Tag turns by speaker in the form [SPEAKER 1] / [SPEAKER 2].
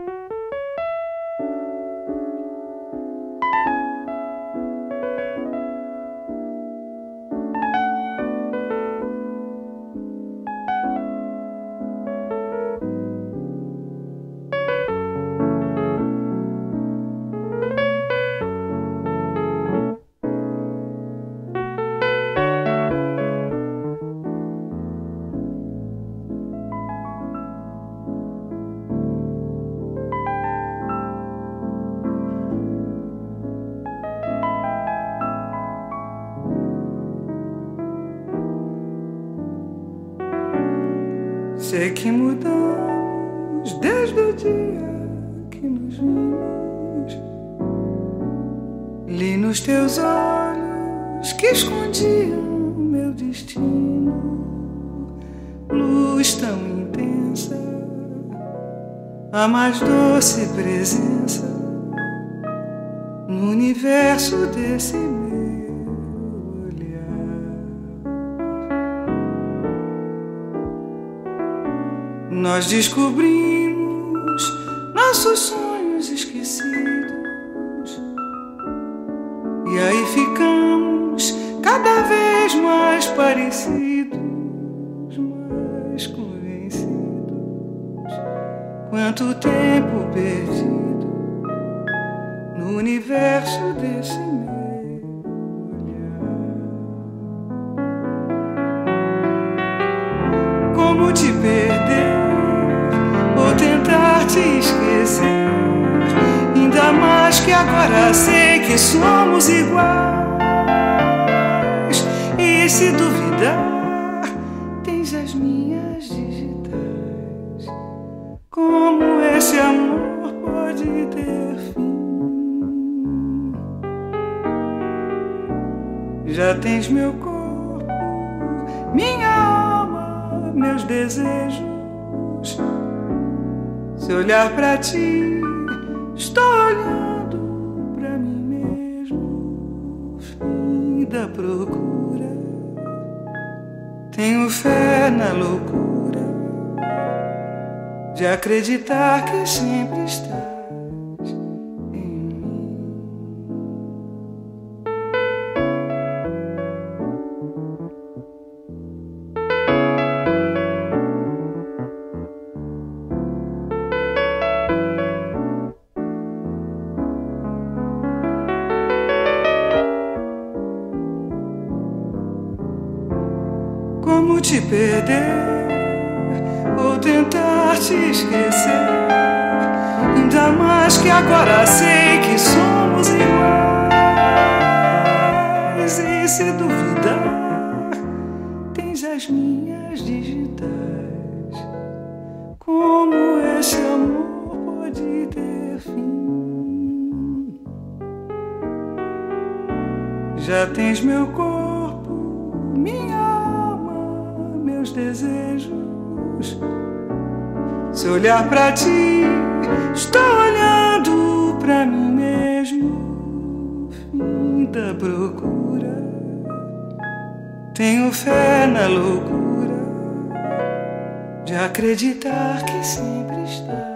[SPEAKER 1] Sei que mudamos desde o dia que nos vimos. Li nos teus olhos que escondiam meu destino. Luz tão intensa, a mais doce presença no universo desse meu olhar. Nós descobrimos nossos sonhos esquecidos e aí ficamos cada vez mais parecidos, mais convencidos. Quanto tempo perdido no universo desse meu olhar. Como te perder ou tentar te esquecer, ainda mais que agora sei que somos iguais. E se duvidar, tens as minhas digitais. Como esse amor pode ter fim? Já tens meu corpo, minha alma, meus desejos. Se olhar pra ti, estou olhando pra mim mesmo. Fim da procura, tenho fé na loucura de acreditar que sempre estás em mim. Como te perder ou tentar te esquecer, ainda mais que agora sei que somos iguais. E se duvidar, tens as minhas digitais. Como esse amor pode ter fim? Já tens meu corpo, minha alma, meus desejos. Se olhar pra ti, estou olhando pra mim mesmo. Fim da procura, tenho fé na loucura de acreditar que sempre estás.